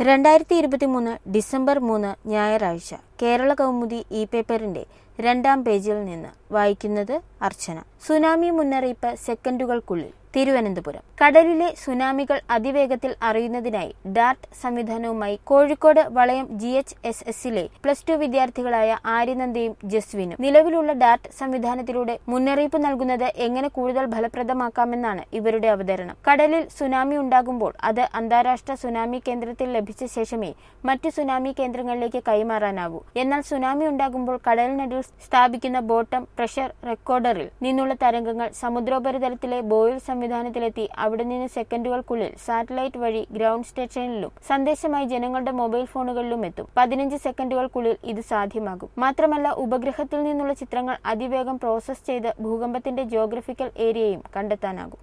2023 December 3 ഞായറാഴ്ച കേരള കൗമുദി പേപ്പറിന്റെ 2-ാം പേജിൽ നിന്ന് വായിക്കുന്നത് അർച്ചന. സുനാമി മുന്നറിയിപ്പ് സെക്കൻഡുകൾക്കുള്ളിൽ. തിരുവനന്തപുരം. കടലിലെ സുനാമികൾ അതിവേഗത്തിൽ അറിയുന്നതിനായി ഡാർട്ട് സംവിധാനവുമായി കോഴിക്കോട് വളയം GHSSലെ +2 വിദ്യാർത്ഥികളായ ആര്യനന്ദയും ജസ്വിനും. നിലവിലുള്ള ഡാർട്ട് സംവിധാനത്തിലൂടെ മുന്നറിയിപ്പ് നൽകുന്നത് എങ്ങനെ കൂടുതൽ ഫലപ്രദമാക്കാമെന്നാണ് ഇവരുടെ അവതരണം. കടലിൽ സുനാമി ഉണ്ടാകുമ്പോൾ അത് അന്താരാഷ്ട്ര സുനാമി കേന്ദ്രത്തിൽ ലഭിച്ച ശേഷമേ മറ്റു സുനാമി കേന്ദ്രങ്ങളിലേക്ക് കൈമാറാനാവൂ. എന്നാൽ സുനാമി ഉണ്ടാകുമ്പോൾ കടലിനടിയിൽ സ്ഥാപിക്കുന്ന ബോട്ടം പ്രഷർ റെക്കോർഡറിൽ നിന്നുള്ള തരംഗങ്ങൾ സമുദ്രോപരിതലത്തിലെ ബോയിൽ സംവിധാനത്തിലെത്തി അവിടെ നിന്ന് സെക്കൻഡുകൾക്കുള്ളിൽ സാറ്റലൈറ്റ് വഴി ഗ്രൗണ്ട് സ്റ്റേഷനിലും സന്ദേശമായി ജനങ്ങളുടെ മൊബൈൽ ഫോണുകളിലും എത്തും. 15 സെക്കൻഡുകൾക്കുള്ളിൽ ഇത് സാധ്യമാകും. മാത്രമല്ല, ഉപഗ്രഹത്തിൽ നിന്നുള്ള ചിത്രങ്ങൾ അതിവേഗം പ്രോസസ് ചെയ്ത് ഭൂകമ്പത്തിന്റെ ജിയോഗ്രഫിക്കൽ ഏരിയയും കണ്ടെത്താനാകും.